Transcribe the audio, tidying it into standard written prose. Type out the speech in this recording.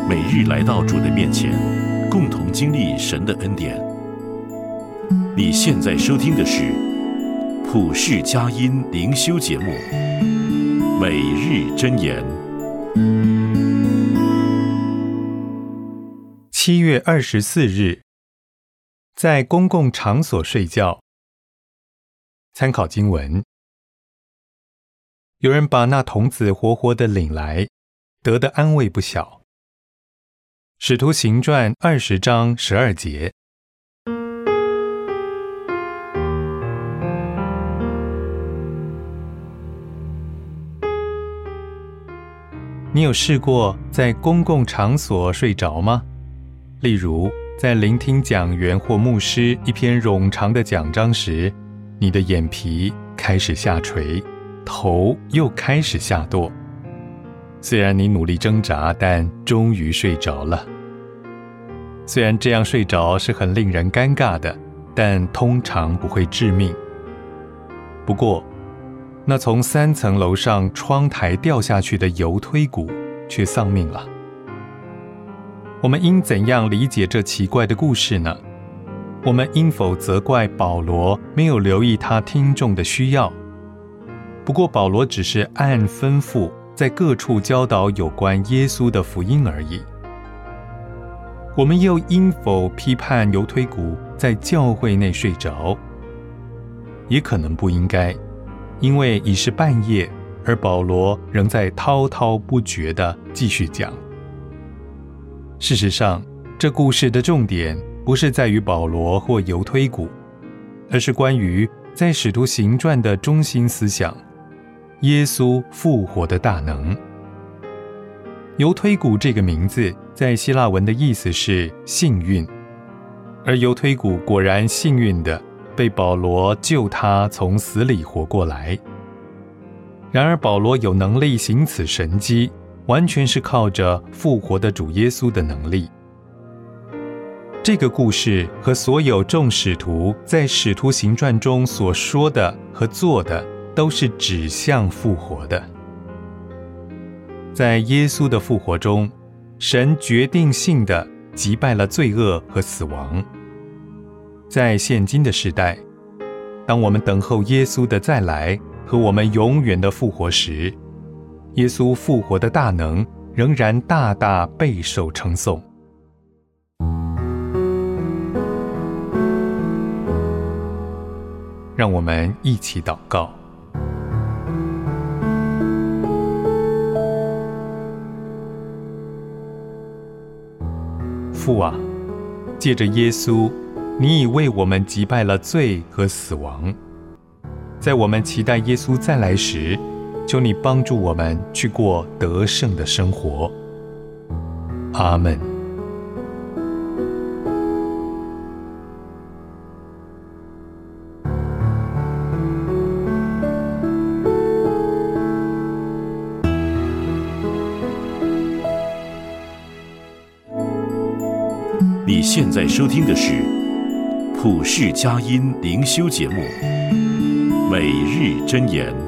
每日来到主的面前，共同经历神的恩典。你现在收听的是普世佳音灵修节目《每日箴言》。 7月24日，在公共场所睡觉。参考经文：有人把那童子活活的领来，得的安慰不小。使徒行传20章12节。你有试过在公共场所睡着吗？例如，在聆听讲员或牧师一篇冗长的讲章时，你的眼皮开始下垂，头又开始下堕。虽然你努力挣扎，但终于睡着了。虽然这样睡着是很令人尴尬的，但通常不会致命。不过，那从3层楼上窗台掉下去的油推骨却丧命了。我们应怎样理解这奇怪的故事呢？我们应否责怪保罗没有留意他听众的需要？不过保罗只是按吩咐在各处教导有关耶稣的福音而已。我们又应否批判油推骨在教会内睡着？也可能不应该，因为已是半夜，而保罗仍在滔滔不绝地继续讲。事实上，这故事的重点不是在于保罗或油推骨，而是关于在使徒行传的中心思想，耶稣复活的大能。油推骨这个名字在希腊文的意思是幸运，而油推骨果然幸运地被保罗救他从死里活过来。然而保罗有能力行此神迹，完全是靠着复活的主耶稣的能力。这个故事和所有众使徒在使徒行传中所说的和做的都是指向复活的。在耶稣的复活中，神决定性地击败了罪恶和死亡。在现今的时代，当我们等候耶稣的再来和我们永远的复活时，耶稣复活的大能仍然大大备受称颂。让我们一起祷告。父啊，借着耶稣，你已为我们击败了罪和死亡。在我们期待耶稣再来时，求你帮助我们去过得胜的生活。阿们。 你现在收听的是普世佳音灵修节目《每日箴言》。